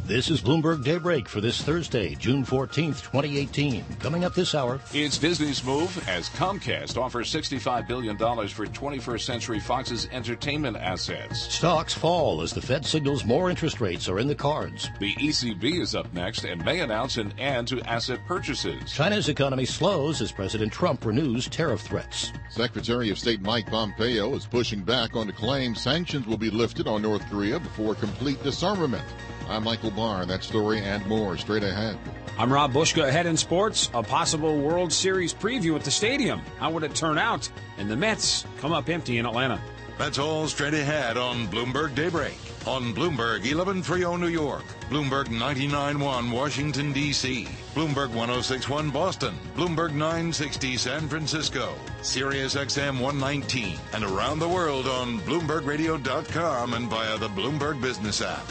This is Bloomberg Daybreak for this Thursday, June 14th, 2018. Coming up this hour, it's Disney's move as Comcast offers $65 billion for 21st Century Fox's entertainment assets. Stocks fall as the Fed signals more interest rates are in the cards. The ECB is up next and may announce an end to asset purchases. China's economy slows as President Trump renews tariff threats. Secretary of State Mike Pompeo is pushing back on the claim sanctions will be lifted on North Korea before complete disarmament. I'm Michael Barr. That story and more straight ahead. I'm Rob Bushka. Ahead in sports, a possible World Series preview at the stadium. How would it turn out? And the Mets come up empty in Atlanta. That's all straight ahead on Bloomberg Daybreak. On Bloomberg 1130 New York, Bloomberg 99.1 Washington, D.C., Bloomberg 106.1 Boston, Bloomberg 960 San Francisco, Sirius XM 119, and around the world on BloombergRadio.com and via the Bloomberg Business app.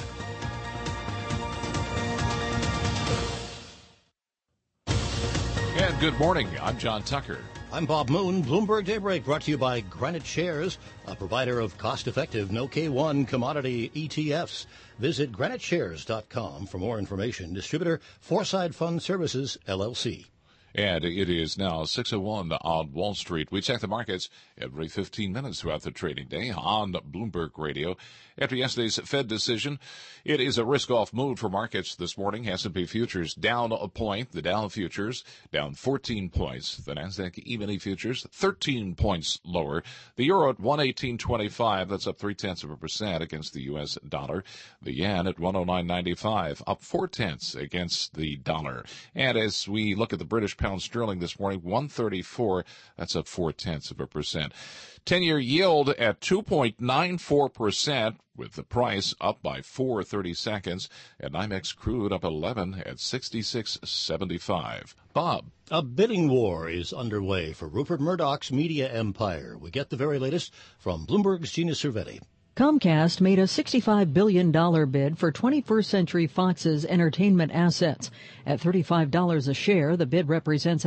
And good morning. I'm John Tucker. I'm Bob Moon. Bloomberg Daybreak brought to you by Granite Shares, a provider of cost-effective no K1 commodity ETFs. Visit graniteshares.com for more information. Distributor Foreside Fund Services, LLC. And it is now 6:01 on Wall Street. We check the markets every 15 minutes throughout the trading day on Bloomberg Radio. After yesterday's Fed decision, it is a risk-off mood for markets this morning. S&P futures down a point. The Dow futures down 14 points. The Nasdaq E-mini futures 13 points lower. The euro at 118.25. That's up 0.3% against the U.S. dollar. The yen at 109.95, up 0.4 against the dollar. And as we look at the British pound sterling this morning, 134. That's up 0.4%. 10-year yield at 2.94%, with the price up by 4.30 seconds, and NYMEX crude up 11 at 66.75. Bob. A bidding war is underway for Rupert Murdoch's media empire. We get the very latest from Bloomberg's Gina Cervetti. Comcast made a $65 billion bid for 21st Century Fox's entertainment assets. At $35 a share, the bid represents a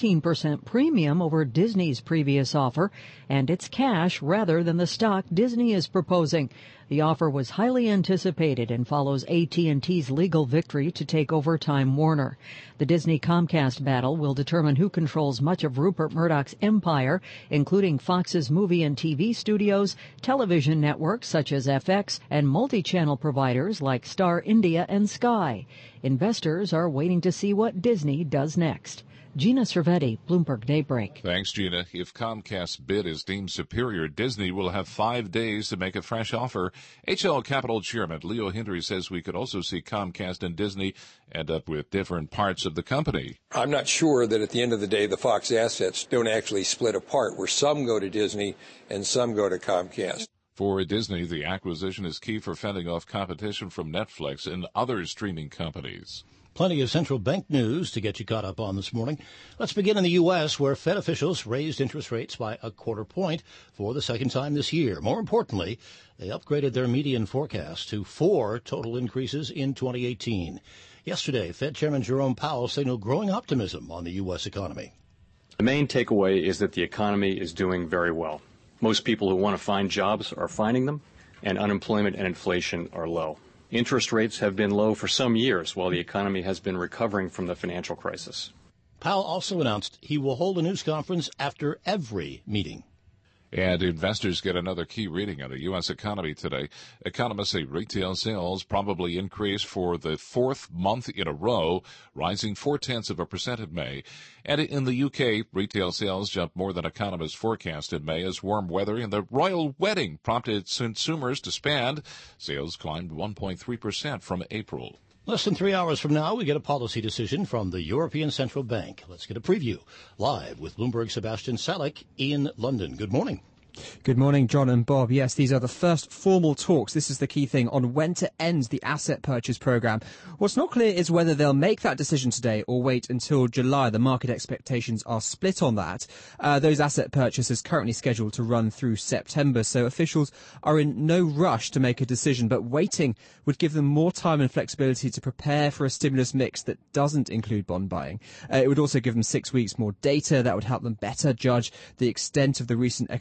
19% premium over Disney's previous offer, and it's cash rather than the stock Disney is proposing. The offer was highly anticipated and follows AT&T's legal victory to take over Time Warner. The Disney-Comcast battle will determine who controls much of Rupert Murdoch's empire, including Fox's movie and TV studios, television networks such as FX, and multi-channel providers like Star India and Sky. Investors are waiting to see what Disney does next. Gina Cervetti, Bloomberg Daybreak. Thanks, Gina. If Comcast's bid is deemed superior, Disney will have 5 days to make a fresh offer. HL Capital Chairman Leo Hendry says we could also see Comcast and Disney end up with different parts of the company. I'm not sure that at the end of the day the Fox assets don't actually split apart, where some go to Disney and some go to Comcast. For Disney, the acquisition is key for fending off competition from Netflix and other streaming companies. Plenty of central bank news to get you caught up on this morning. Let's begin in the U.S., where Fed officials raised interest rates by a quarter point for the second time this year. More importantly, they upgraded their median forecast to 4 total increases in 2018. Yesterday, Fed Chairman Jerome Powell signaled growing optimism on the U.S. economy. The main takeaway is that the economy is doing very well. Most people who want to find jobs are finding them, and unemployment and inflation are low. Interest rates have been low for some years while the economy has been recovering from the financial crisis. Powell also announced he will hold a news conference after every meeting. And investors get another key reading on the U.S. economy today. Economists say retail sales probably increased for the 4th month in a row, rising 0.4% in May. And in the U.K., retail sales jumped more than economists forecast in May as warm weather and the royal wedding prompted consumers to spend. Sales climbed 1.3% from April. Less than 3 hours from now, we get a policy decision from the European Central Bank. Let's get a preview. Live with Bloomberg's Sebastian Salek in London. Good morning. Good morning, John and Bob. Yes, these are the first formal talks. This is the key thing on when to end the asset purchase program. What's not clear is whether they'll make that decision today or wait until July. The market expectations are split on that. Those asset purchases currently scheduled to run through September, so officials are in no rush to make a decision, but waiting would give them more time and flexibility to prepare for a stimulus mix that doesn't include bond buying. It would also give them 6 weeks more data that would help them better judge the extent of the recent economic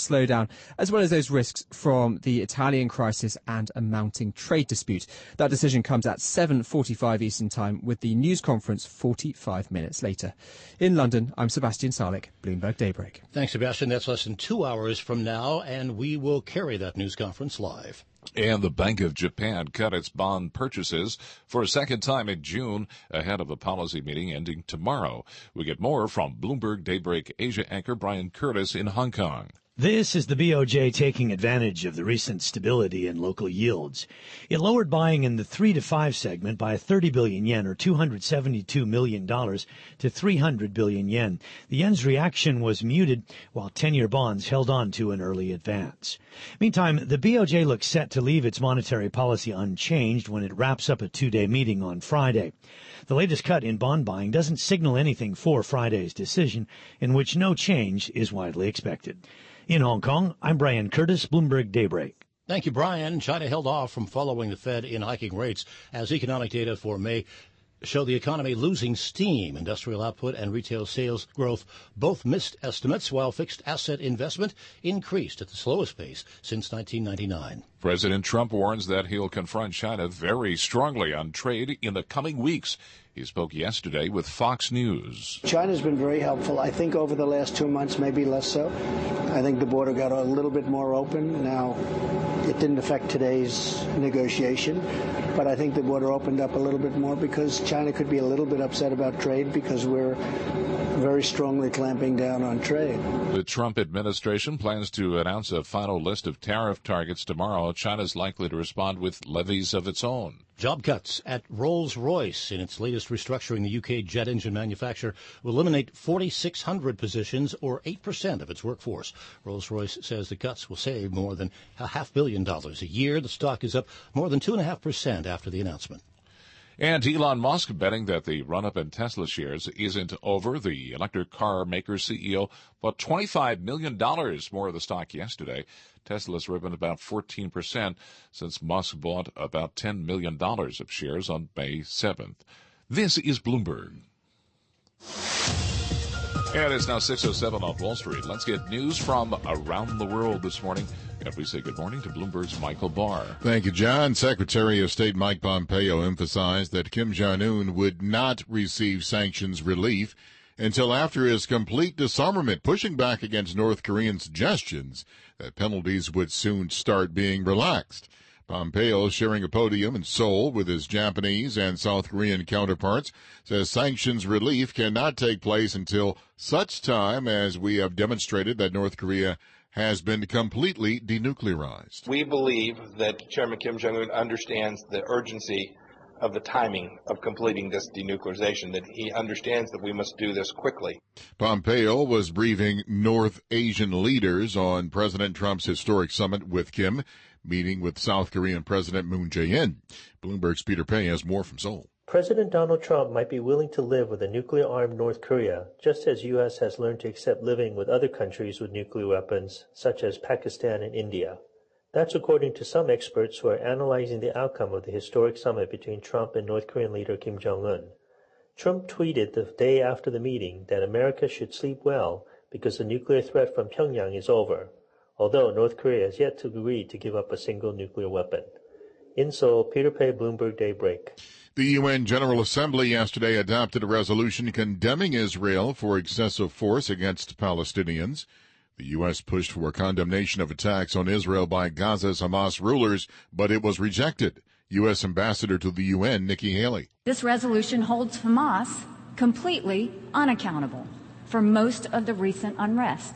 slowdown, as well as those risks from the Italian crisis and a mounting trade dispute. That decision comes at 7:45 Eastern Time, with the news conference 45 minutes later. In London, I'm Sebastian Salek, Bloomberg Daybreak. Thanks, Sebastian. That's less than 2 hours from now, and we will carry that news conference live. And the Bank of Japan cut its bond purchases for a second time in June ahead of a policy meeting ending tomorrow. We get more from Bloomberg Daybreak Asia anchor Brian Curtis in Hong Kong. This is the BOJ taking advantage of the recent stability in local yields. It lowered buying in the 3 to 5 segment by 30 billion yen, or $272 million, to 300 billion yen. The yen's reaction was muted, while 10-year bonds held on to an early advance. Meantime, the BOJ looks set to leave its monetary policy unchanged when it wraps up a 2-day meeting on Friday. The latest cut in bond buying doesn't signal anything for Friday's decision, in which no change is widely expected. In Hong Kong, I'm Brian Curtis, Bloomberg Daybreak. Thank you, Brian. China held off from following the Fed in hiking rates as economic data for May show the economy losing steam. Industrial output and retail sales growth both missed estimates, while fixed asset investment increased at the slowest pace since 1999. President Trump warns that he'll confront China very strongly on trade in the coming weeks. He spoke yesterday with Fox News. China's been very helpful. I think over the last 2 months, maybe less so. I think the border got a little bit more open. Now, it didn't affect today's negotiation, but I think the border opened up a little bit more because China could be a little bit upset about trade because we're very strongly clamping down on trade. The Trump administration plans to announce a final list of tariff targets tomorrow. China's likely to respond with levies of its own. Job cuts at Rolls-Royce in its latest restructuring. The UK jet engine manufacturer will eliminate 4,600 positions, or 8% of its workforce. Rolls-Royce says the cuts will save more than $500 million a year. The stock is up more than 2.5% after the announcement. And Elon Musk betting that the run-up in Tesla shares isn't over. The electric car maker CEO bought $25 million more of the stock yesterday. Tesla's risen about 14% since Musk bought about $10 million of shares on May 7th. This is Bloomberg. And it's now 6:07 on Wall Street. Let's get news from around the world this morning. And we say good morning to Bloomberg's Michael Barr. Thank you, John. Secretary of State Mike Pompeo emphasized that Kim Jong-un would not receive sanctions relief until after his complete disarmament, pushing back against North Korean suggestions that penalties would soon start being relaxed. Pompeo, sharing a podium in Seoul with his Japanese and South Korean counterparts, says sanctions relief cannot take place until such time as we have demonstrated that North Korea has been completely denuclearized. We believe that Chairman Kim Jong-un understands the urgency of the timing of completing this denuclearization, that he understands that we must do this quickly. Pompeo was briefing North Asian leaders on President Trump's historic summit with Kim, meeting with South Korean President Moon Jae-in. Bloomberg's Peter Pei has more from Seoul. President Donald Trump might be willing to live with a nuclear-armed North Korea, just as U.S. has learned to accept living with other countries with nuclear weapons, such as Pakistan and India. That's according to some experts who are analyzing the outcome of the historic summit between Trump and North Korean leader Kim Jong-un. Trump tweeted the day after the meeting that America should sleep well because the nuclear threat from Pyongyang is over, although North Korea has yet to agree to give up a single nuclear weapon. In Seoul, Peter Pei, Bloomberg Daybreak. The UN General Assembly yesterday adopted a resolution condemning Israel for excessive force against Palestinians. The U.S. pushed for condemnation of attacks on Israel by Gaza's Hamas rulers, but it was rejected. U.S. Ambassador to the UN, Nikki Haley. This resolution holds Hamas completely unaccountable for most of the recent unrest.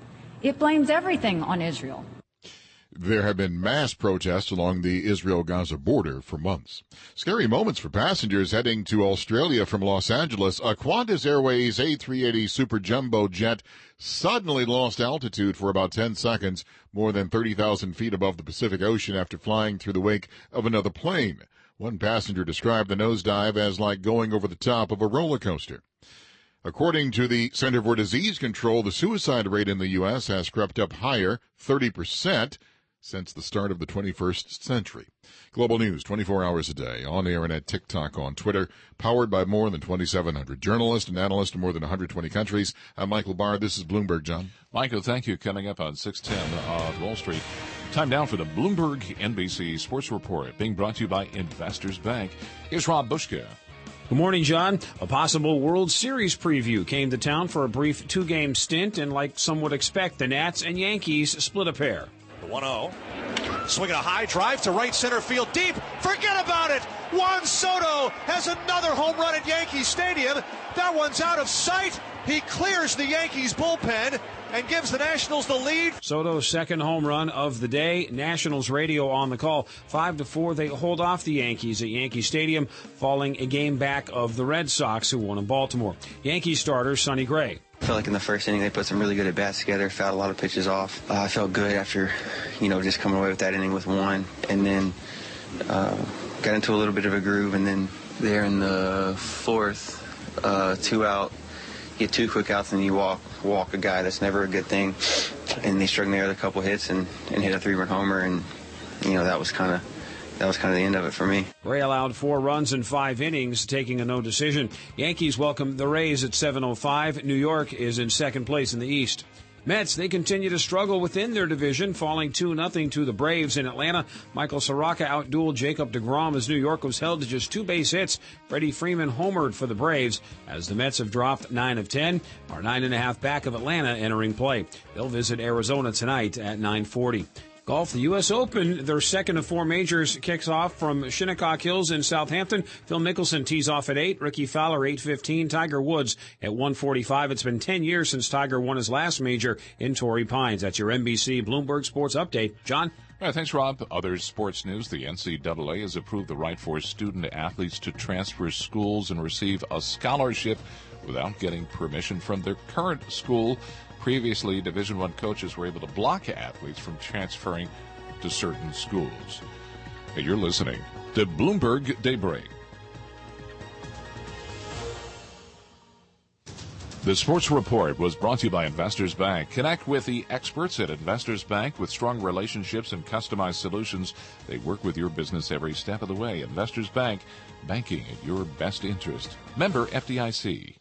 It blames everything on Israel. There have been mass protests along the Israel-Gaza border for months. Scary moments for passengers heading to Australia from Los Angeles. A Qantas Airways A380 Super Jumbo jet suddenly lost altitude for about 10 seconds, more than 30,000 feet above the Pacific Ocean after flying through the wake of another plane. One passenger described the nosedive as like going over the top of a roller coaster. According to the Center for Disease Control, the suicide rate in the U.S. has crept up higher, 30%. since the start of the 21st century. Global News 24 hours a day, on air and at TikTok, on Twitter, powered by more than 2,700 journalists and analysts in more than 120 countries. I'm Michael Barr. This is Bloomberg, John. Michael, thank you. Coming up on 610 on Wall Street. Time now for the Bloomberg NBC Sports Report, being brought to you by Investors Bank. Here's Rob Bushka. Good morning, John. A possible World Series preview came to town for a brief two-game stint, and like some would expect, the Nats and Yankees split a pair. The 1-0. Swinging a high drive to right center field deep. Forget about it. Juan Soto has another home run at Yankee Stadium. That one's out of sight. He clears the Yankees bullpen and gives the Nationals the lead. Soto's second home run of the day. Nationals radio on the call. 5-4, they hold off the Yankees at Yankee Stadium, falling a game back of the Red Sox, who won in Baltimore. Yankee starter Sonny Gray. I felt like in the first inning they put some really good at-bats together, fouled a lot of pitches off. I felt good after, just coming away with that inning with one, and then got into a little bit of a groove, and then there in the fourth, 2 out, get 2 quick outs, and you walk a guy. That's never a good thing. And they struck me with a couple hits and hit a 3-run homer, and that was kind of the end of it for me. Ray allowed 4 runs in 5 innings, taking a no decision. Yankees welcome the Rays at 7:05. New York is in second place in the East. Mets, they continue to struggle within their division, falling 2-0 to the Braves in Atlanta. Michael Soroka outdueled Jacob deGrom as New York was held to just 2 base hits. Freddie Freeman homered for the Braves as the Mets have dropped 9 of 10, are 9.5 back of Atlanta entering play. They'll visit Arizona tonight at 9:40. Golf, the U.S. Open, their second of 4 majors, kicks off from Shinnecock Hills in Southampton. Phil Mickelson tees off at 8, Ricky Fowler 8:15, Tiger Woods at 1:45. It's been 10 years since Tiger won his last major in Torrey Pines. That's your NBC Bloomberg Sports Update. John? All right, thanks, Rob. Other sports news, the NCAA has approved the right for student-athletes to transfer schools and receive a scholarship without getting permission from their current school. Previously, Division I coaches were able to block athletes from transferring to certain schools. Hey, you're listening to Bloomberg Daybreak. The Sports Report was brought to you by Investors Bank. Connect with the experts at Investors Bank with strong relationships and customized solutions. They work with your business every step of the way. Investors Bank, banking at your best interest. Member FDIC.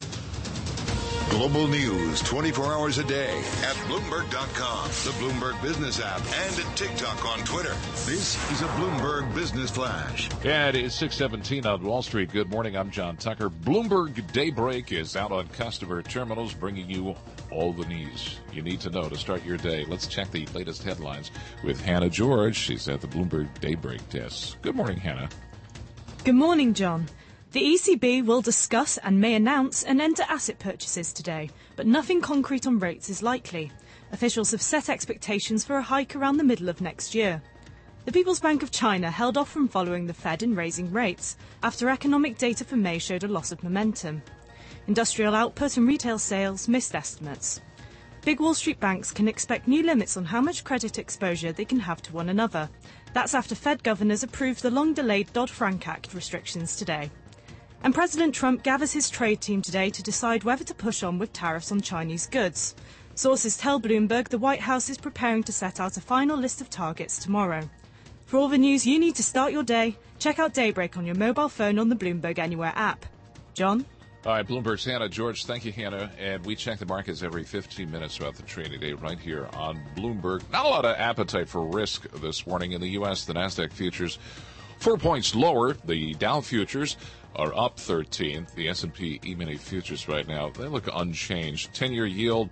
Global news 24 hours a day at Bloomberg.com, the Bloomberg Business app, and at TikTok on Twitter. This is a Bloomberg Business Flash. Yeah, it is 6:17 on Wall Street. Good morning. I'm John Tucker. Bloomberg Daybreak is out on customer terminals, bringing you all the news you need to know to start your day. Let's check the latest headlines with Hannah George. She's at the Bloomberg Daybreak desk. Good morning, Hannah. Good morning, John. The ECB will discuss and may announce an end to asset purchases today, but nothing concrete on rates is likely. Officials have set expectations for a hike around the middle of next year. The People's Bank of China held off from following the Fed in raising rates after economic data for May showed a loss of momentum. Industrial output and retail sales missed estimates. Big Wall Street banks can expect new limits on how much credit exposure they can have to one another. That's after Fed governors approved the long-delayed Dodd-Frank Act restrictions today. And President Trump gathers his trade team today to decide whether to push on with tariffs on Chinese goods. Sources tell Bloomberg the White House is preparing to set out a final list of targets tomorrow. For all the news you need to start your day, check out Daybreak on your mobile phone on the Bloomberg Anywhere app. John? All right, Bloomberg's Hannah George. Thank you, Hannah. And we check the markets every 15 minutes throughout the trading day right here on Bloomberg. Not a lot of appetite for risk this morning in the U.S. The NASDAQ futures 4 points lower. The Dow futures are up 13. The S&P E-mini futures right now, they look unchanged. 10-year yield,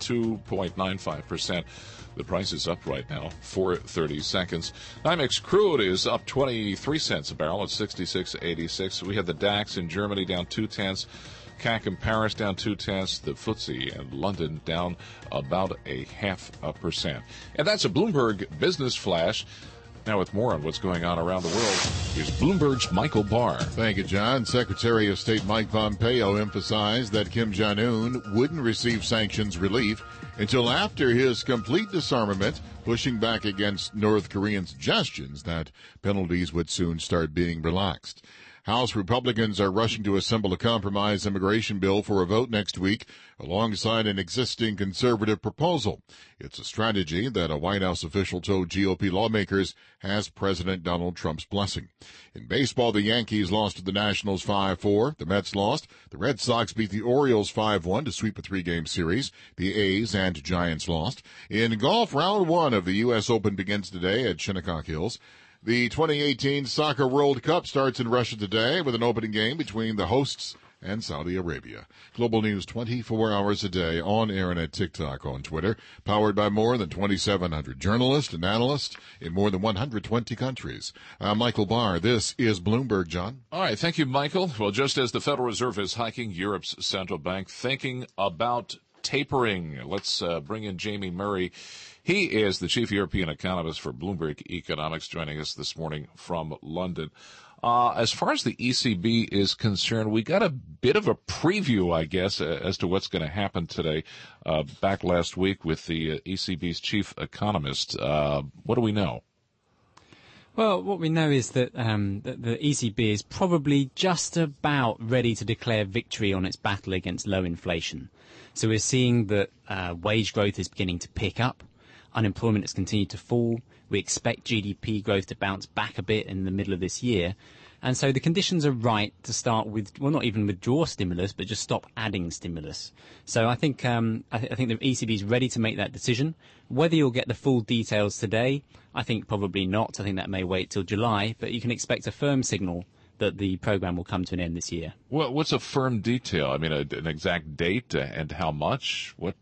2.95%. The price is up right now, 4.30 seconds. NYMEX crude is up 23 cents a barrel at 66.86. We had the DAX in Germany down 0.2. CAC in Paris down 0.2. The FTSE in London down about 0.5%. And that's a Bloomberg Business Flash. Now with more on what's going on around the world, here's Bloomberg's Michael Barr. Thank you, John. Secretary of State Mike Pompeo emphasized that Kim Jong-un wouldn't receive sanctions relief until after his complete disarmament, pushing back against North Korean suggestions that penalties would soon start being relaxed. House Republicans are rushing to assemble a compromise immigration bill for a vote next week alongside an existing conservative proposal. It's a strategy that a White House official told GOP lawmakers has President Donald Trump's blessing. In baseball, the Yankees lost to the Nationals 5-4. The Mets lost. The Red Sox beat the Orioles 5-1 to sweep a 3-game series. The A's and Giants lost. In golf, round 1 of the U.S. Open begins today at Shinnecock Hills. The 2018 Soccer World Cup starts in Russia today with an opening game between the hosts and Saudi Arabia. Global News 24 hours a day, on air and at TikTok, on Twitter, powered by more than 2,700 journalists and analysts in more than 120 countries. I'm Michael Barr. This is Bloomberg, John. All right, thank you, Michael. Well, just as the Federal Reserve is hiking, Europe's central bank thinking about tapering. Let's bring in Jamie Murray. He is the chief European economist for Bloomberg Economics, joining us this morning from London. As far as the ECB is concerned, we got a bit of a preview, I guess, as to what's going to happen today. Back last week with the ECB's chief economist. What do we know? Well, what we know is that the ECB is probably just about ready to declare victory on its battle against low inflation. So we're seeing that wage growth is beginning to pick up. Unemployment has continued to fall. We expect GDP growth to bounce back a bit in the middle of this year. And so the conditions are right to start with, well, not even withdraw stimulus, but just stop adding stimulus. So I think the ECB is ready to make that decision. Whether you'll get the full details today, I think probably not. I think that may wait till July, but you can expect a firm signal that the program will come to an end this year. Well, what's a firm detail? I mean, an exact date and how much? What?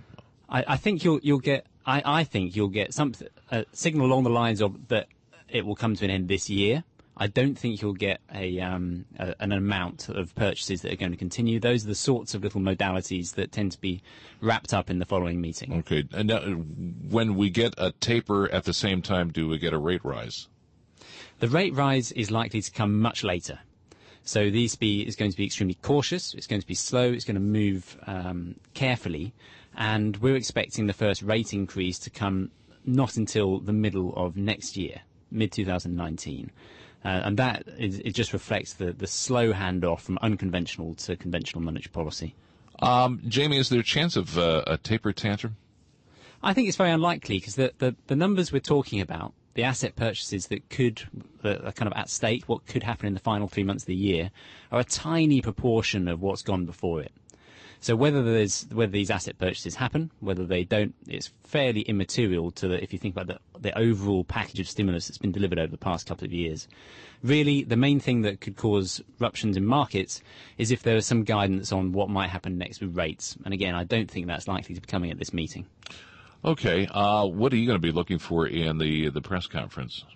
I think you'll get. I think you'll get a signal along the lines of that it will come to an end this year. I don't think you'll get an amount of purchases that are going to continue. Those are the sorts of little modalities that tend to be wrapped up in the following meeting. Okay. And when we get a taper at the same time, do we get a rate rise? The rate rise is likely to come much later. So the ECB is going to be extremely cautious. It's going to be slow. It's going to move carefully. And we're expecting the first rate increase to come not until the middle of next year, mid-2019. And that it just reflects the slow handoff from unconventional to conventional monetary policy. Jamie, is there a chance of a taper tantrum? I think it's very unlikely because the numbers we're talking about, the asset purchases that are kind of at stake, what could happen in the final 3 months of the year, are a tiny proportion of what's gone before it. So whether these asset purchases happen, whether they don't, it's fairly immaterial to if you think about the overall package of stimulus that's been delivered over the past couple of years. Really, the main thing that could cause ruptions in markets is if there is some guidance on what might happen next with rates. And again, I don't think that's likely to be coming at this meeting. Okay. What are you going to be looking for in the press conference?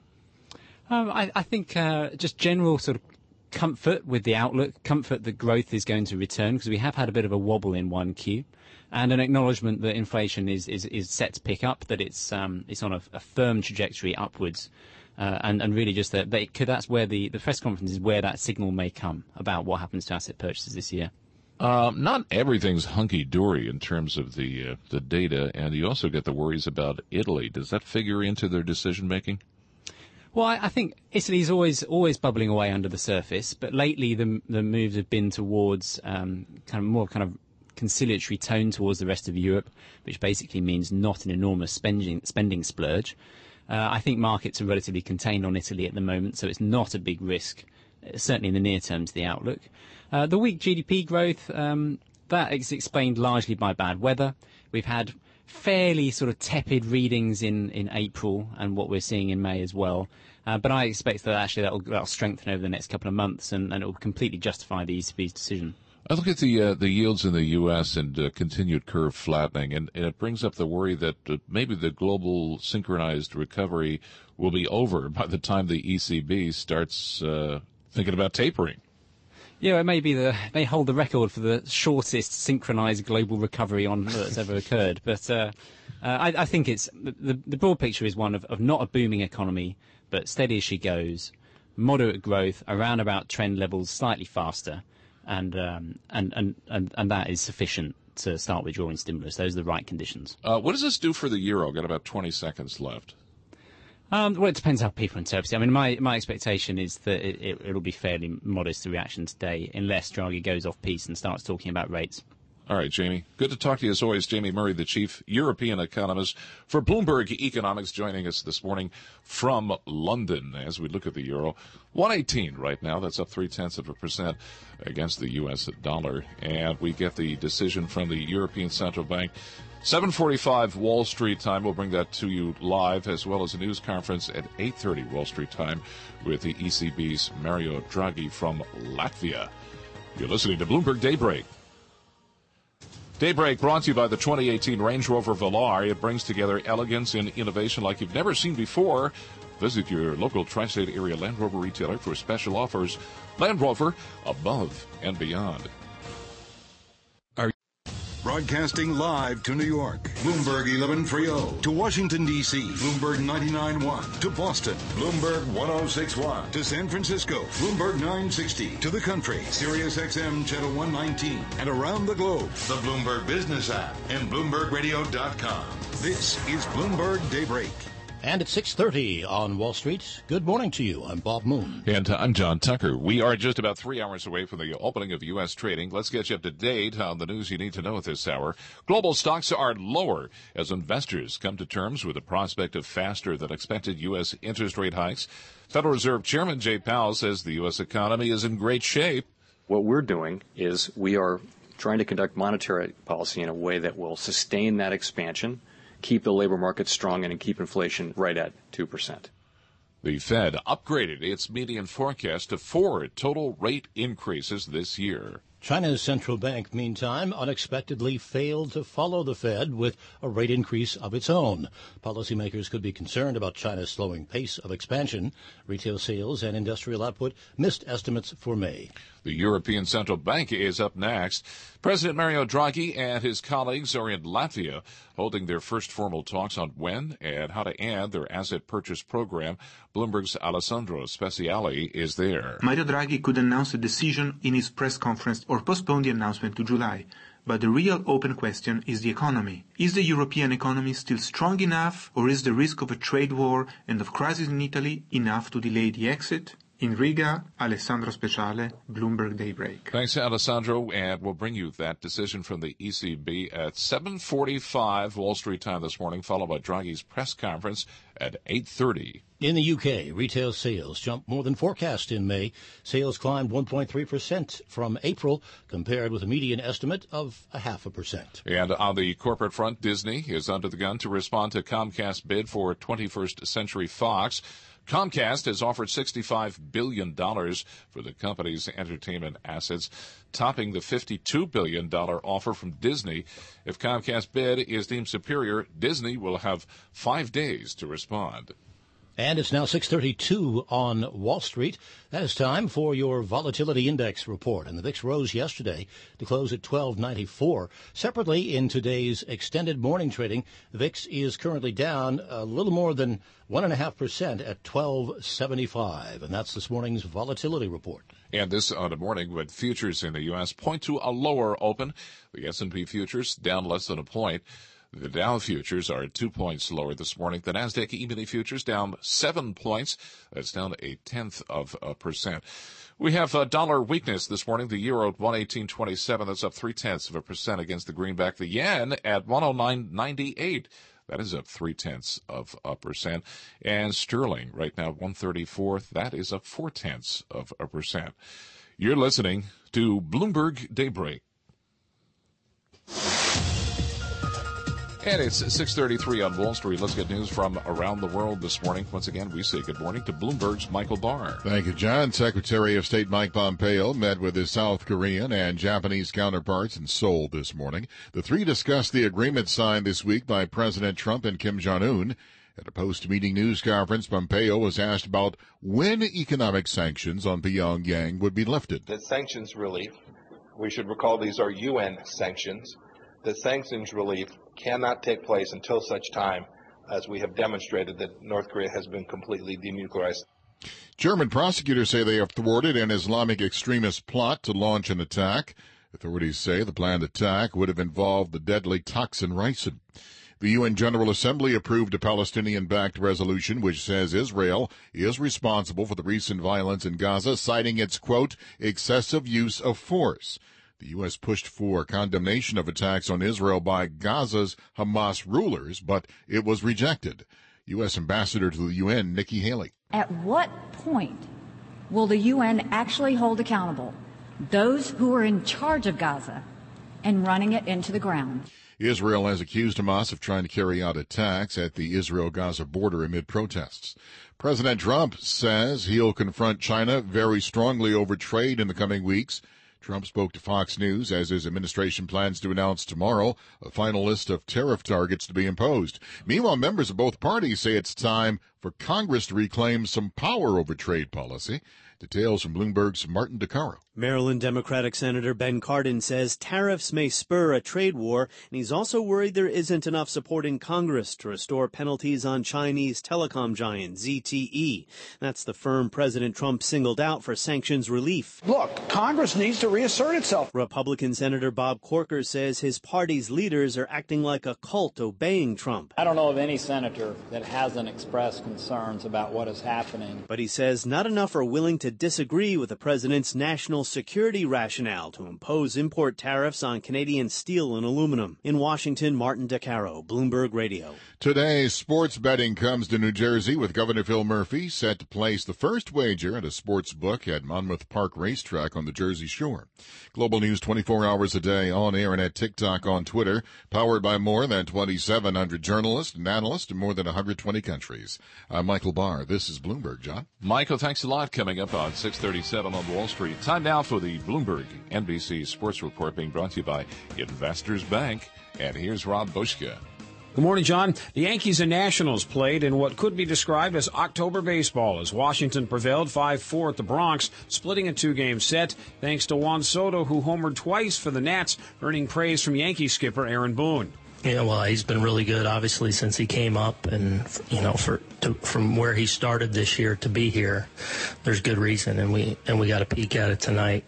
I think just general sort of comfort with the outlook, comfort that growth is going to return, because we have had a bit of a wobble in 1Q, and an acknowledgement that inflation is set to pick up, that it's on a firm trajectory upwards, and really just that's where the press conference is where that signal may come about what happens to asset purchases this year. Not everything's hunky-dory in terms of the data, and you also get the worries about Italy. Does that figure into their decision-making? Well, I think Italy's always bubbling away under the surface, but lately the moves have been towards kind of conciliatory tone towards the rest of Europe, which basically means not an enormous spending splurge. I think markets are relatively contained on Italy at the moment, so it's not a big risk, certainly in the near term, to the outlook. The weak GDP growth, that is explained largely by bad weather. We've had fairly sort of tepid readings in April and what we're seeing in May as well. But I expect that actually that'll strengthen over the next couple of months and it will completely justify the ECB's decision. I look at the yields in the U.S. and continued curve flattening, and it brings up the worry that maybe the global synchronized recovery will be over by the time the ECB starts thinking about tapering. Yeah, it may be they hold the record for the shortest synchronized global recovery that's ever occurred. But I think it's the broad picture is one of not a booming economy, but steady as she goes, moderate growth around about trend levels, slightly faster, and that is sufficient to start withdrawing stimulus. Those are the right conditions. What does this do for the euro? Got about 20 seconds left. Well, it depends how people interpret it. I mean, my expectation is that it'll be fairly modest, the reaction today, unless Draghi goes off piece and starts talking about rates. All right, Jamie. Good to talk to you as always. Jamie Murray, the chief European economist for Bloomberg Economics, joining us this morning from London as we look at the euro. 118 right now. That's up 0.3% against the U.S. dollar. And we get the decision from the European Central Bank. 7:45 Wall Street time. We'll bring that to you live, as well as a news conference at 8:30 Wall Street time with the ECB's Mario Draghi from Latvia. You're listening to Bloomberg Daybreak. Daybreak brought to you by the 2018 Range Rover Velar. It brings together elegance and innovation like you've never seen before. Visit your local tri-state area Land Rover retailer for special offers. Land Rover, above and beyond. Broadcasting live to New York, Bloomberg 1130. To Washington, D.C., Bloomberg 99.1. To Boston, Bloomberg 106.1. To San Francisco, Bloomberg 960. To the country, Sirius XM Channel 119. And around the globe, the Bloomberg Business app and BloombergRadio.com. This is Bloomberg Daybreak. And it's 6:30 on Wall Street. Good morning to you. I'm Bob Moon. And I'm John Tucker. We are just about 3 hours away from the opening of U.S. trading. Let's get you up to date on the news you need to know at this hour. Global stocks are lower as investors come to terms with the prospect of faster than expected U.S. interest rate hikes. Federal Reserve Chairman Jay Powell says the U.S. economy is in great shape. What we're doing is we are trying to conduct monetary policy in a way that will sustain that expansion, keep the labor market strong, and keep inflation right at 2%. The Fed upgraded its median forecast to 4 total rate increases this year. China's central bank, meantime, unexpectedly failed to follow the Fed with a rate increase of its own. Policymakers could be concerned about China's slowing pace of expansion. Retail sales and industrial output missed estimates for May. The European Central Bank is up next. President Mario Draghi and his colleagues are in Latvia holding their first formal talks on when and how to add their asset purchase program. Bloomberg's Alessandro Speciale is there. Mario Draghi could announce a decision in his press conference or postpone the announcement to July. But the real open question is the economy. Is the European economy still strong enough, or is the risk of a trade war and of crisis in Italy enough to delay the exit? In Riga, Alessandro Speciale, Bloomberg Daybreak. Thanks, Alessandro, and we'll bring you that decision from the ECB at 7:45 Wall Street time this morning, followed by Draghi's press conference at 8:30. In the UK, retail sales jumped more than forecast in May. Sales climbed 1.3% from April, compared with a median estimate of 0.5%. And on the corporate front, Disney is under the gun to respond to Comcast's bid for 21st Century Fox. Comcast has offered $65 billion for the company's entertainment assets, topping the $52 billion offer from Disney. If Comcast's bid is deemed superior, Disney will have 5 days to respond. And it's now 6:32 on Wall Street. That is time for your volatility index report. And the VIX rose yesterday to close at 1294. Separately, in today's extended morning trading, the VIX is currently down a little more than 1.5% at 1275. And that's this morning's volatility report. And this on the morning when futures in the U.S. point to a lower open. The S&P futures down less than a point. The Dow futures are 2 points lower this morning. The NASDAQ E-mini futures down 7 points. That's down 0.1%. We have dollar weakness this morning. The euro at 118.27. That's up 0.3% against the greenback. The yen at 109.98. That is up 0.3%. And sterling right now 134. That is up 0.4%. You're listening to Bloomberg Daybreak. And it's 6:33 on Wall Street. Let's get news from around the world this morning. Once again, we say good morning to Bloomberg's Michael Barr. Thank you, John. Secretary of State Mike Pompeo met with his South Korean and Japanese counterparts in Seoul this morning. The three discussed the agreement signed this week by President Trump and Kim Jong-un. At a post-meeting news conference, Pompeo was asked about when economic sanctions on Pyongyang would be lifted. The sanctions relief, we should recall these are UN sanctions. The sanctions relief cannot take place until such time as we have demonstrated that North Korea has been completely denuclearized. German prosecutors say they have thwarted an Islamic extremist plot to launch an attack. Authorities say the planned attack would have involved the deadly toxin ricin. The UN General Assembly approved a Palestinian-backed resolution which says Israel is responsible for the recent violence in Gaza, citing its, quote, excessive use of force. The U.S. pushed for condemnation of attacks on Israel by Gaza's Hamas rulers, but it was rejected. U.S. Ambassador to the UN, Nikki Haley. At what point will the UN actually hold accountable those who are in charge of Gaza and running it into the ground? Israel has accused Hamas of trying to carry out attacks at the Israel-Gaza border amid protests. President Trump says he'll confront China very strongly over trade in the coming weeks. Trump spoke to Fox News as his administration plans to announce tomorrow a final list of tariff targets to be imposed. Meanwhile, members of both parties say it's time for Congress to reclaim some power over trade policy. Details from Bloomberg's Martin DeCaro. Maryland Democratic Senator Ben Cardin says tariffs may spur a trade war, and he's also worried there isn't enough support in Congress to restore penalties on Chinese telecom giant ZTE. That's the firm President Trump singled out for sanctions relief. Look, Congress needs to reassert itself. Republican Senator Bob Corker says his party's leaders are acting like a cult obeying Trump. I don't know of any senator that hasn't expressed concerns about what is happening. But he says not enough are willing to disagree with the president's national security rationale to impose import tariffs on Canadian steel and aluminum. In Washington, Martin DeCaro, Bloomberg Radio. Today, sports betting comes to New Jersey with Governor Phil Murphy set to place the first wager at a sports book at Monmouth Park Racetrack on the Jersey Shore. Global news 24 hours a day on air and at TikTok, on Twitter, powered by more than 2,700 journalists and analysts in more than 120 countries. I'm Michael Barr. This is Bloomberg. John? Michael, thanks a lot. Coming up on 6:37 on Wall Street. Time now for the Bloomberg NBC Sports Report, being brought to you by Investors Bank. And here's Rob Bushka. Good morning, John. The Yankees and Nationals played in what could be described as October baseball as Washington prevailed 5-4 at the Bronx, splitting a two-game set thanks to Juan Soto, who homered twice for the Nats, earning praise from Yankee skipper Aaron Boone. Yeah, well, he's been really good, obviously, since he came up, and from where he started this year to be here, there's good reason, and we got a peek at it tonight.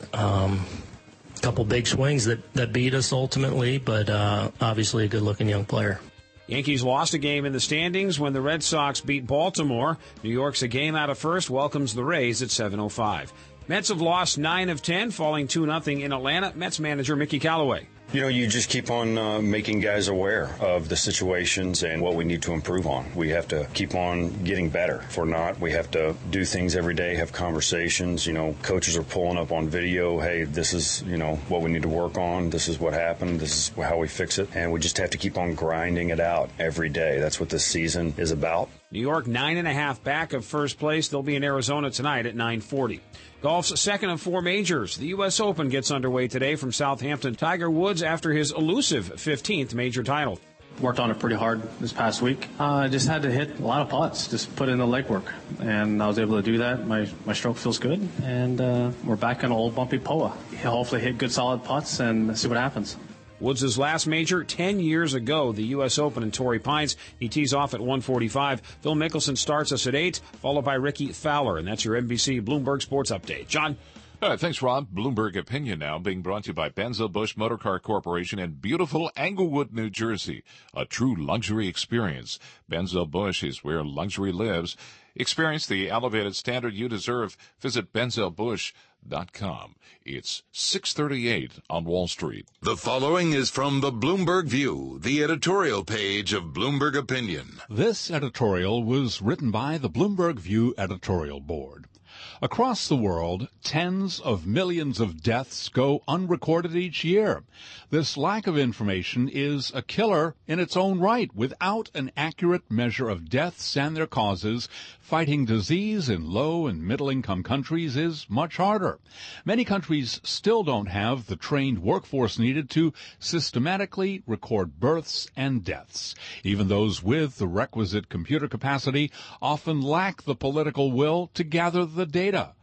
Couple big swings that beat us ultimately, but obviously a good-looking young player. Yankees lost a game in the standings when the Red Sox beat Baltimore. New York's a game out of first, welcomes the Rays at 7:05. Mets have lost 9 of 10, falling 2-0 in Atlanta. Mets manager Mickey Callaway. You just keep on making guys aware of the situations and what we need to improve on. We have to keep on getting better. If we're not, we have to do things every day, have conversations. Coaches are pulling up on video. Hey, this is, what we need to work on. This is what happened. This is how we fix it. And we just have to keep on grinding it out every day. That's what this season is about. New York 9.5 back of first place. They'll be in Arizona tonight at 9:40. Golf's second of 4 majors. The U.S. Open gets underway today from Southampton. Tiger Woods after his elusive 15th major title. Worked on it pretty hard this past week. I just had to hit a lot of putts, just put in the legwork, and I was able to do that. My stroke feels good, and we're back on old bumpy POA. Hopefully hit good solid putts and see what happens. Woods' last major 10 years ago, the U.S. Open in Torrey Pines. He tees off at 1:45. Phil Mickelson starts us at 8, followed by Ricky Fowler. And that's your NBC Bloomberg Sports Update. John? All right, thanks, Rob. Bloomberg Opinion now being brought to you by Benzo-Busch Motorcar Corporation in beautiful Englewood, New Jersey. A true luxury experience. Benzo-Busch is where luxury lives. Experience the elevated standard you deserve. Visit benzobusch.com. It's 6:38 on Wall Street. The following is from the Bloomberg View, the editorial page of Bloomberg Opinion. This editorial was written by the Bloomberg View editorial board. Across the world, tens of millions of deaths go unrecorded each year. This lack of information is a killer in its own right. Without an accurate measure of deaths and their causes, fighting disease in low and middle-income countries is much harder. Many countries still don't have the trained workforce needed to systematically record births and deaths. Even those with the requisite computer capacity often lack the political will to gather the data.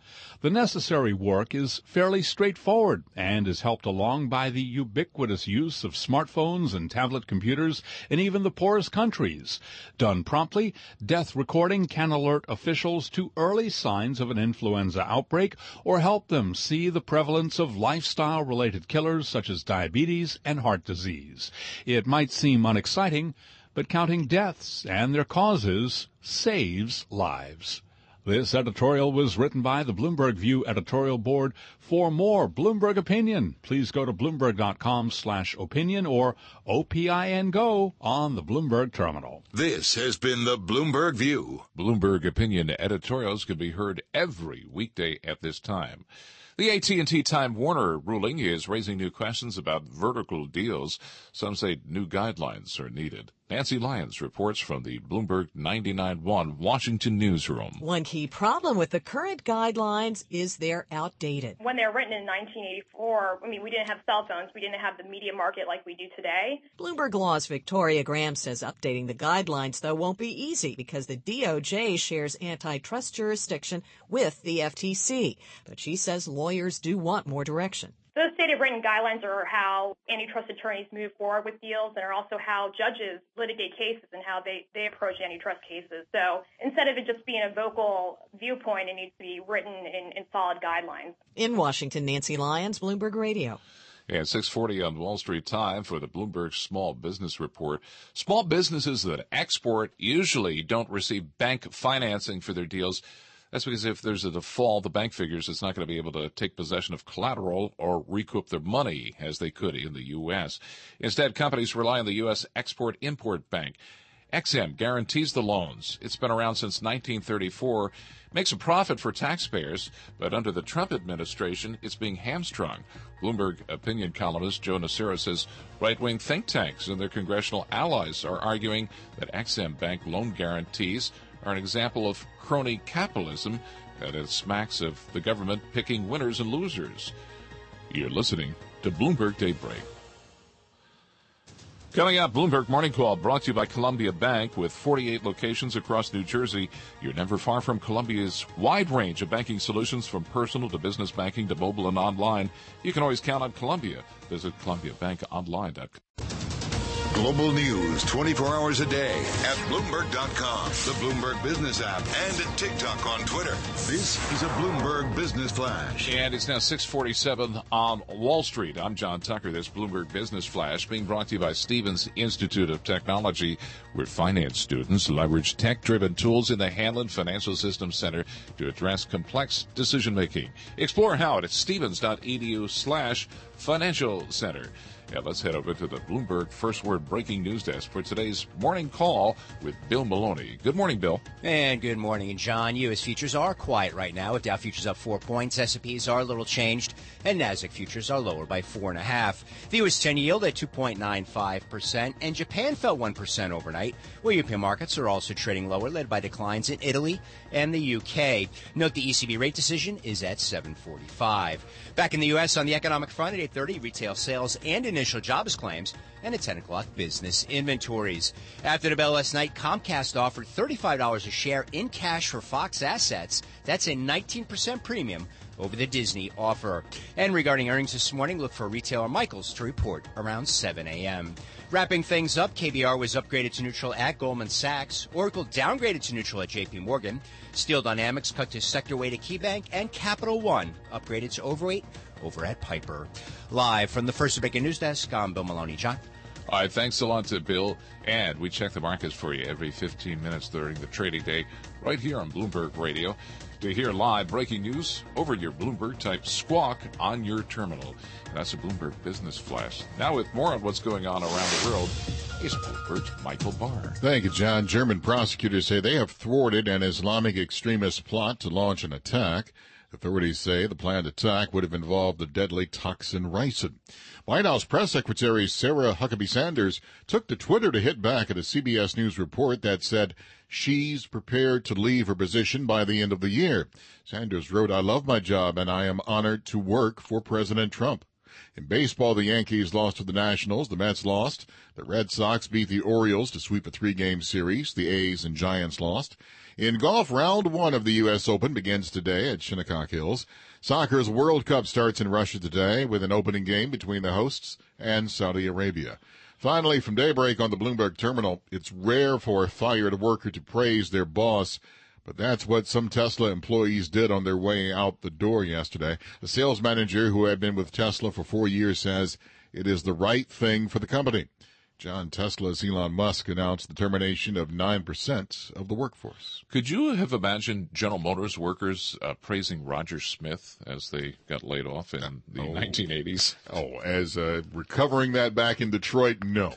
The necessary work is fairly straightforward and is helped along by the ubiquitous use of smartphones and tablet computers in even the poorest countries. Done promptly, death recording can alert officials to early signs of an influenza outbreak or help them see the prevalence of lifestyle-related killers such as diabetes and heart disease. It might seem unexciting, but counting deaths and their causes saves lives. This editorial was written by the Bloomberg View editorial board. For more Bloomberg Opinion, please go to Bloomberg.com/opinion or OPIN Go on the Bloomberg terminal. This has been the Bloomberg View. Bloomberg Opinion editorials can be heard every weekday at this time. The AT&T Time Warner ruling is raising new questions about vertical deals. Some say new guidelines are needed. Nancy Lyons reports from the Bloomberg 99.1 Washington newsroom. One key problem with the current guidelines is they're outdated. When they were written in 1984, we didn't have cell phones. We didn't have the media market like we do today. Bloomberg Law's Victoria Graham says updating the guidelines, though, won't be easy because the DOJ shares antitrust jurisdiction with the FTC. But she says lawyers do want more direction. Those stated written guidelines are how antitrust attorneys move forward with deals and are also how judges litigate cases and how they approach antitrust cases. So instead of it just being a vocal viewpoint, it needs to be written in solid guidelines. In Washington, Nancy Lyons, Bloomberg Radio. And 6:40 on Wall Street time for the Bloomberg Small Business Report. Small businesses that export usually don't receive bank financing for their deals. That's because if there's a default, the bank figures it's not going to be able to take possession of collateral or recoup their money as they could in the U.S. Instead, companies rely on the U.S. Export-Import Bank. EXIM guarantees the loans. It's been around since 1934, makes a profit for taxpayers, but under the Trump administration, it's being hamstrung. Bloomberg opinion columnist Joe Nacera says right-wing think tanks and their congressional allies are arguing that EXIM Bank loan guarantees are an example of crony capitalism, and it smacks of the government picking winners and losers. You're listening to Bloomberg Daybreak. Coming up, Bloomberg Morning Call brought to you by Columbia Bank. With 48 locations across New Jersey, you're never far from Columbia's wide range of banking solutions, from personal to business banking to mobile and online. You can always count on Columbia. Visit ColumbiaBankOnline.com. Global news 24 hours a day at Bloomberg.com, the Bloomberg Business app, and at TikTok on Twitter. This is a Bloomberg Business Flash. And it's now 6:47 on Wall Street. I'm John Tucker. This Bloomberg Business Flash being brought to you by Stevens Institute of Technology, where finance students leverage tech-driven tools in the Hanlon Financial Systems Center to address complex decision-making. Explore how at stevens.edu/financial center. Yeah, let's head over to the Bloomberg First Word Breaking News Desk for today's morning call with Bill Maloney. Good morning, Bill. And good morning, John. U.S. futures are quiet right now, with Dow futures up 4 points. S&Ps are a little changed, and Nasdaq futures are lower by 4.5. The U.S. 10 yield at 2.95%, and Japan fell 1% overnight, where European markets are also trading lower, led by declines in Italy and the U.K. Note the ECB rate decision is at 7:45. Back in the U.S. on the economic front at 8:30, retail sales and initial jobs claims, and at 10 o'clock, business inventories. After the bell last night, Comcast offered $35 a share in cash for Fox assets. That's a 19% premium over the Disney offer. And regarding earnings this morning, look for retailer Michaels to report around 7 a.m. Wrapping things up, KBR was upgraded to neutral at Goldman Sachs. Oracle downgraded to neutral at J.P. Morgan. Steel Dynamics cut to sector weight at KeyBank, and Capital One upgraded to overweight over at Piper. Live from the First Breaking News Desk, I'm Bill Maloney. John? All right, thanks a lot to Bill. And we check the markets for you every 15 minutes during the trading day right here on Bloomberg Radio. To hear live breaking news over your Bloomberg, type squawk on your terminal. And that's a Bloomberg Business Flash. Now with more on what's going on around the world, is Bloomberg's Michael Barr. Thank you, John. German prosecutors say they have thwarted an Islamic extremist plot to launch an attack. Authorities say the planned attack would have involved the deadly toxin ricin. White House Press Secretary Sarah Huckabee Sanders took to Twitter to hit back at a CBS News report that said she's prepared to leave her position by the end of the year. Sanders wrote, "I love my job and I am honored to work for President Trump." In baseball, the Yankees lost to the Nationals. The Mets lost. The Red Sox beat the Orioles to sweep a 3-game series. The A's and Giants lost. In golf, round one of the U.S. Open begins today at Shinnecock Hills. Soccer's World Cup starts in Russia today with an opening game between the hosts and Saudi Arabia. Finally, from daybreak on the Bloomberg Terminal, it's rare for a fired worker to praise their boss, but that's what some Tesla employees did on their way out the door yesterday. A sales manager who had been with Tesla for 4 years says it is the right thing for the company. John Tesla's Elon Musk announced the termination of 9% of the workforce. Could you have imagined General Motors workers praising Roger Smith as they got laid off in the 1980s? As recovering that back in Detroit, no.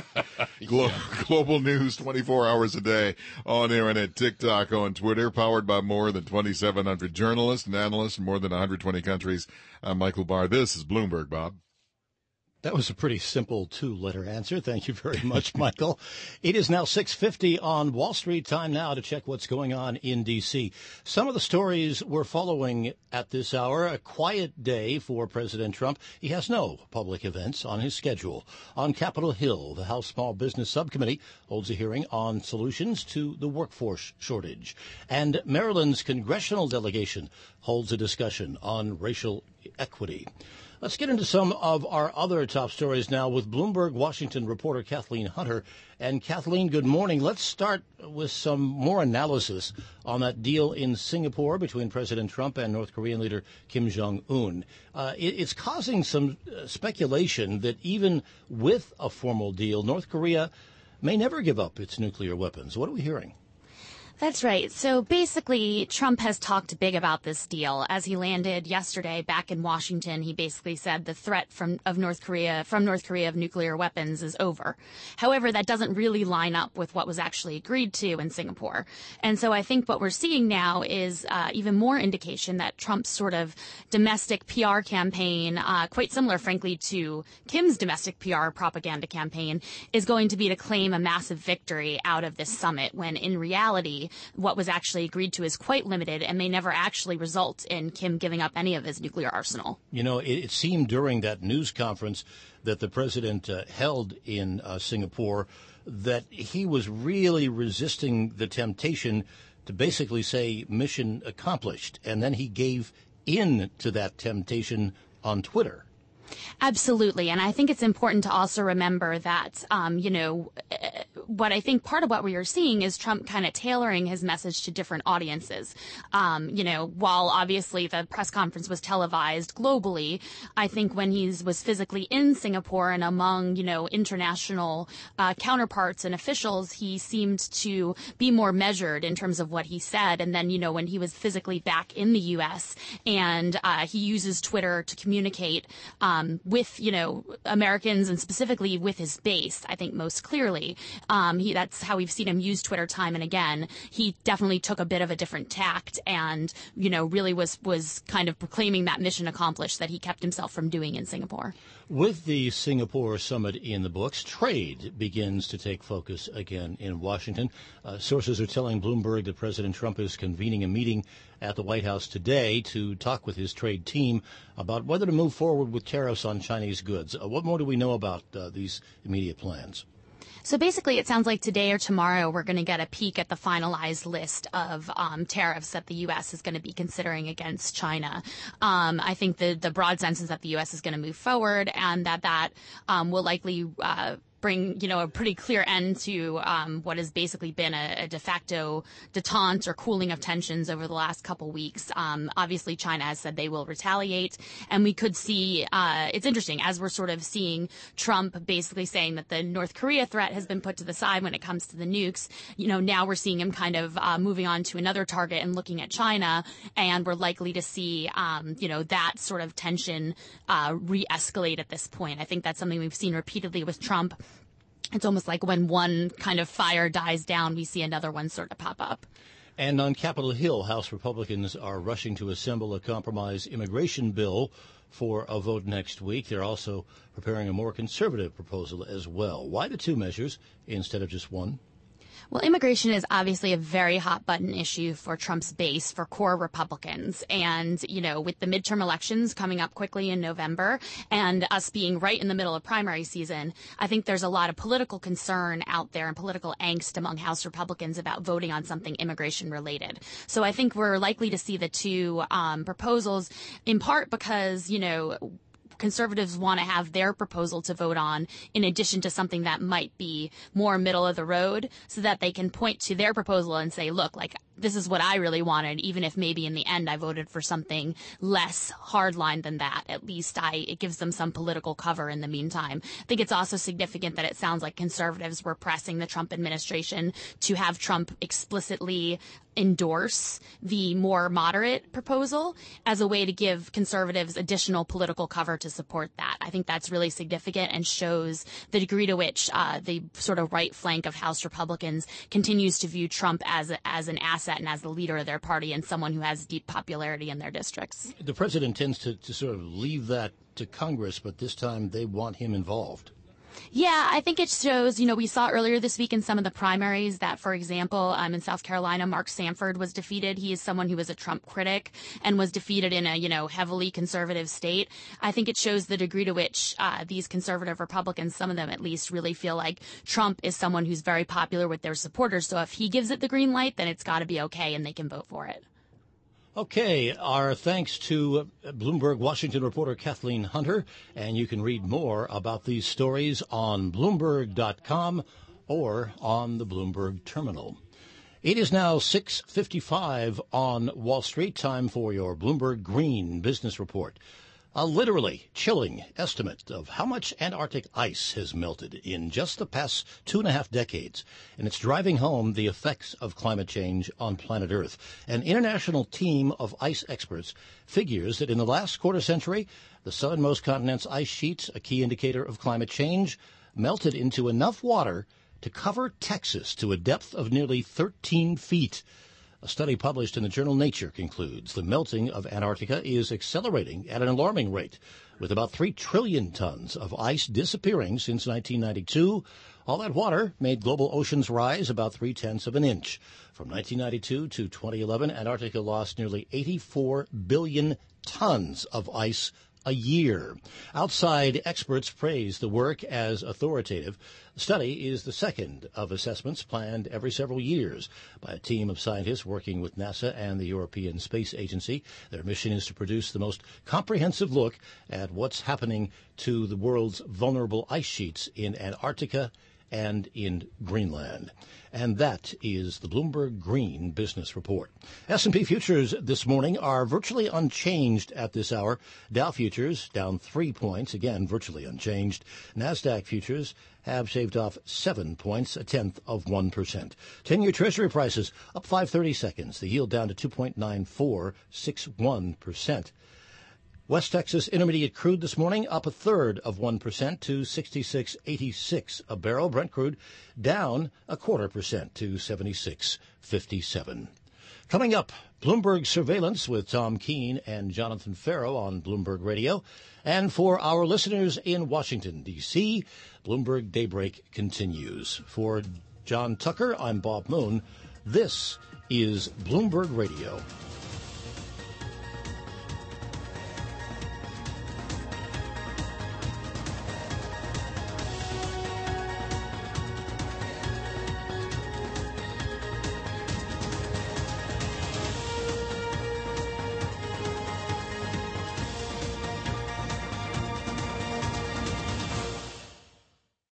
Global news 24 hours a day on air and at TikTok, on Twitter, powered by more than 2,700 journalists and analysts in more than 120 countries. I'm Michael Barr. This is Bloomberg, Bob. That was a pretty simple two-letter answer. Thank you very much, Michael. It is now 6:50 on Wall Street. Time now to check what's going on in D.C. Some of the stories we're following at this hour. A quiet day for President Trump. He has no public events on his schedule. On Capitol Hill, the House Small Business Subcommittee holds a hearing on solutions to the workforce shortage. And Maryland's congressional delegation holds a discussion on racial equity. Let's get into some of our other top stories now with Bloomberg Washington reporter Kathleen Hunter. And Kathleen, good morning. Let's start with some more analysis on that deal in Singapore between President Trump and North Korean leader Kim Jong-un. It's causing some speculation that even with a formal deal, North Korea may never give up its nuclear weapons. What are we hearing? That's right. So basically, Trump has talked big about this deal. As he landed yesterday back in Washington, he basically said the threat from North Korea of nuclear weapons is over. However, that doesn't really line up with what was actually agreed to in Singapore. And so I think what we're seeing now is even more indication that Trump's sort of domestic PR campaign, quite similar, frankly, to Kim's domestic PR propaganda campaign, is going to be to claim a massive victory out of this summit, when in reality, what was actually agreed to is quite limited and may never actually result in Kim giving up any of his nuclear arsenal. You know, it seemed during that news conference that the president held in Singapore that he was really resisting the temptation to basically say mission accomplished. And then he gave in to that temptation on Twitter. Absolutely. And I think it's important to also remember that, what I think part of what we are seeing is Trump kind of tailoring his message to different audiences. While obviously the press conference was televised globally, I think when he was physically in Singapore and among, international counterparts and officials, he seemed to be more measured in terms of what he said. And then, when he was physically back in the U.S. and he uses Twitter to communicate with, Americans and specifically with his base, I think most clearly. That's how we've seen him use Twitter time and again. He definitely took a bit of a different tact and, really was kind of proclaiming that mission accomplished that he kept himself from doing in Singapore. With the Singapore summit in the books, trade begins to take focus again in Washington. Sources are telling Bloomberg that President Trump is convening a meeting at the White House today to talk with his trade team about whether to move forward with tariffs on Chinese goods. What more do we know about these immediate plans? So basically, it sounds like today or tomorrow we're going to get a peek at the finalized list of tariffs that the U.S. is going to be considering against China. I think the broad sense is that the U.S. is going to move forward and that will likely bring, a pretty clear end to what has basically been a de facto detente or cooling of tensions over the last couple weeks. Obviously, China has said they will retaliate, and we could see, it's interesting, as we're sort of seeing Trump basically saying that the North Korea threat has been put to the side when it comes to the nukes. Now we're seeing him kind of moving on to another target and looking at China, and we're likely to see, that sort of tension re-escalate at this point. I think that's something we've seen repeatedly with Trump. It's almost like when one kind of fire dies down, we see another one sort of pop up. And on Capitol Hill, House Republicans are rushing to assemble a compromise immigration bill for a vote next week. They're also preparing a more conservative proposal as well. Why the two measures instead of just one? Well, immigration is obviously a very hot button issue for Trump's base, for core Republicans. And, with the midterm elections coming up quickly in November and us being right in the middle of primary season, I think there's a lot of political concern out there and political angst among House Republicans about voting on something immigration related. So I think we're likely to see the two proposals, in part because, conservatives want to have their proposal to vote on in addition to something that might be more middle of the road, so that they can point to their proposal and say, look, this is what I really wanted, even if maybe in the end I voted for something less hardline than that. At least it gives them some political cover in the meantime. I think it's also significant that it sounds like conservatives were pressing the Trump administration to have Trump explicitly endorse the more moderate proposal as a way to give conservatives additional political cover to support that. I think that's really significant and shows the degree to which the sort of right flank of House Republicans continues to view Trump as an asset and as the leader of their party and someone who has deep popularity in their districts. The president tends to sort of leave that to Congress, but this time they want him involved. Yeah, I think it shows, we saw earlier this week in some of the primaries that, for example, in South Carolina, Mark Sanford was defeated. He is someone who was a Trump critic and was defeated in a, heavily conservative state. I think it shows the degree to which these conservative Republicans, some of them at least, really feel like Trump is someone who's very popular with their supporters. So if he gives it the green light, then it's got to be okay and they can vote for it. Okay, our thanks to Bloomberg Washington reporter Kathleen Hunter, and you can read more about these stories on Bloomberg.com or on the Bloomberg terminal. It is now 6:55 on Wall Street. Time for your Bloomberg Green Business Report. A literally chilling estimate of how much Antarctic ice has melted in just the past 2.5 decades, and it's driving home the effects of climate change on planet Earth. An international team of ice experts figures that in the last quarter century, the southernmost continent's ice sheets, a key indicator of climate change, melted into enough water to cover Texas to a depth of nearly 13 feet. A study published in the journal Nature concludes the melting of Antarctica is accelerating at an alarming rate, with about 3 trillion tons of ice disappearing since 1992. All that water made global oceans rise about 0.3 of an inch. From 1992 to 2011, Antarctica lost nearly 84 billion tons of ice a year. Outside experts praise the work as authoritative. The study is the second of assessments planned every several years by a team of scientists working with NASA and the European Space Agency. Their mission is to produce the most comprehensive look at what's happening to the world's vulnerable ice sheets in Antarctica and in Greenland. And that is the Bloomberg Green Business Report. S&P futures this morning are virtually unchanged at this hour. Dow futures down 3 points, again virtually unchanged. NASDAQ futures have shaved off 7 points, 0.1%. 10-year Treasury prices up 5/30 seconds. The yield down to 2.9461%. West Texas Intermediate crude this morning up 1/3% to 66.86 a barrel. Brent crude down 0.25% to 76.57. Coming up, Bloomberg Surveillance with Tom Keene and Jonathan Farrow on Bloomberg Radio. And for our listeners in Washington, D.C., Bloomberg Daybreak continues. For John Tucker, I'm Bob Moon. This is Bloomberg Radio.